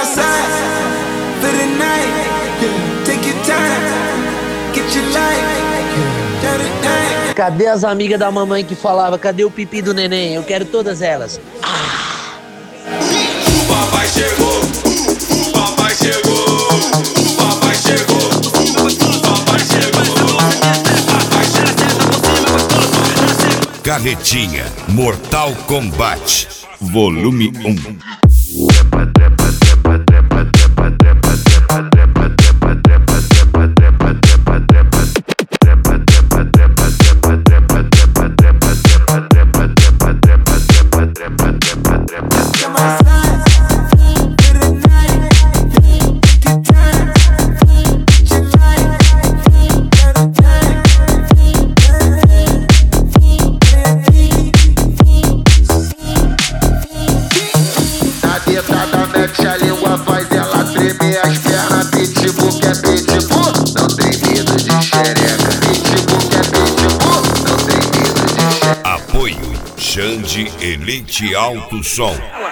outside for the night. Take your time, get your life. Cadê as amigas da mamãe que falava? Cadê o pipi do neném? Eu quero todas elas. O papai chegou, o papai chegou, o papai chegou, o papai chegou, o papai chegou. Carretinha Mortal Kombat Volume 1. Mete a língua, faz ela tremer as pernas. Pitbull que é pitbull, não tem medo de xereca. Pitbull que é pitbull, não tem medo de xereca. Apoio Xande Elite Alto Som.